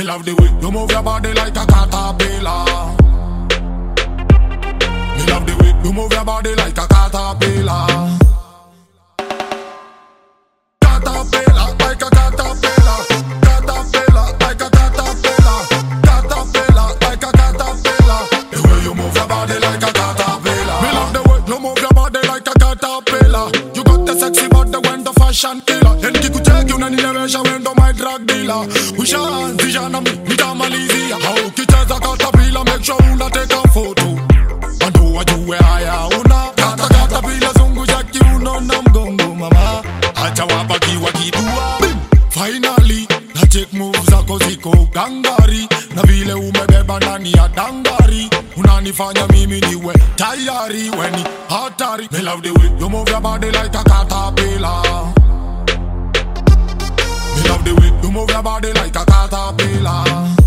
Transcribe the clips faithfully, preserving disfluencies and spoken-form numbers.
love the way you move your body like a caterpillar. Me love the way you move your body like a caterpillar. Caterpillar, like a caterpillar. Caterpillar, like a caterpillar. Caterpillar, like a caterpillar. The way you move your body like a caterpillar. Me love the way you move your body like a caterpillar. You got the sexy body when the fashion killer. En kikucheki unanielewesha wendo my drug dealer. Ushaanzisha mi nitamalizia. Ukicheza caterpillar make sure unateka photo. Ando wajue haya una kata caterpillar zungusha kiuno na mgongo mama. Acha wabaki wakidua. Finally na check moves zako ziko gangari. Na vile umebeba ndani ya dangari. Unanifanya mimi niwe tayari weni hatari. Me love the way you move your body like a caterpillar. Me love the way you move your body like a caterpillar.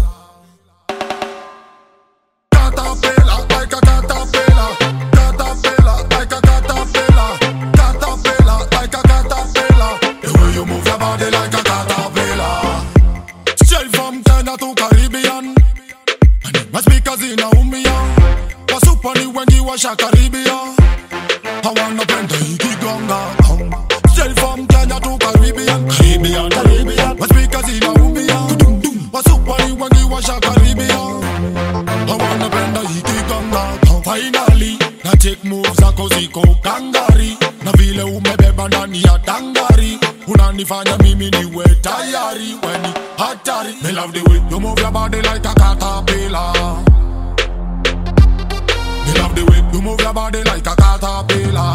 Caterpillar, like a caterpillar. Caterpillar, like a caterpillar. Caterpillar, like a caterpillar. The way you move your body like a caterpillar. Straight from Kenya to Caribbean. And my speakers in a umia. Wasupani wengi washa Caribbean. I wanna bend the ikigonga. Straight from Kenya to Caribbean. Caribbean, Caribbean. My speakers in a umia. Wasupani wengi washa Caribbean. I wanna bend the ikigonga. Finally, na take moves zako ziko gangari. Na vile umebeba ndani ya dangari. Unanifanya mimi niwe tayari weni hatari. Me love the way you move your body like a caterpillar. Me love the way you move your body like a caterpillar.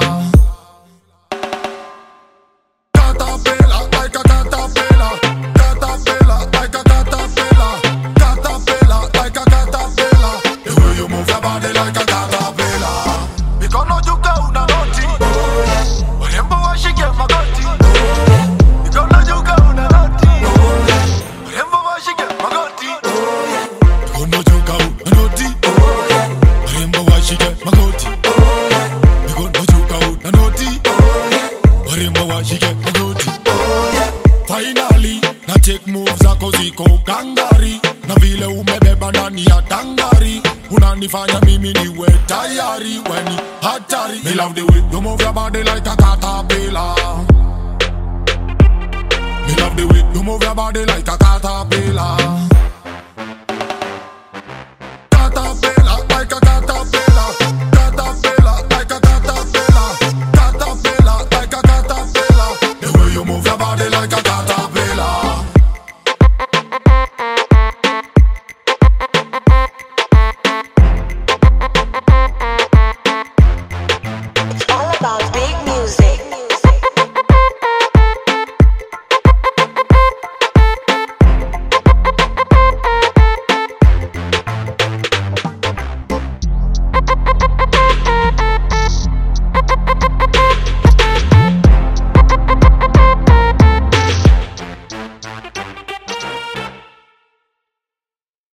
Caterpillar, like a caterpillar. Caterpillar, like a caterpillar. Caterpillar, like a caterpillar. The way you move your body like a caterpillar. Mikono juu ka una noti. Warembo washike magoti. Mikono juu ka una noti. Warembo washike magoti. Mikono juu ka una noti. Warembo washike magoti. Mikono juu ka una noti. Warembo washike magoti. Finally, na take moves zako ziko gangari. Na vile umebeba ndani ya dangari. Unanifanya mimi niwe tayari weni hatari. Me love the way you move your body like a caterpillar. Me love the way you move your body like a caterpillar.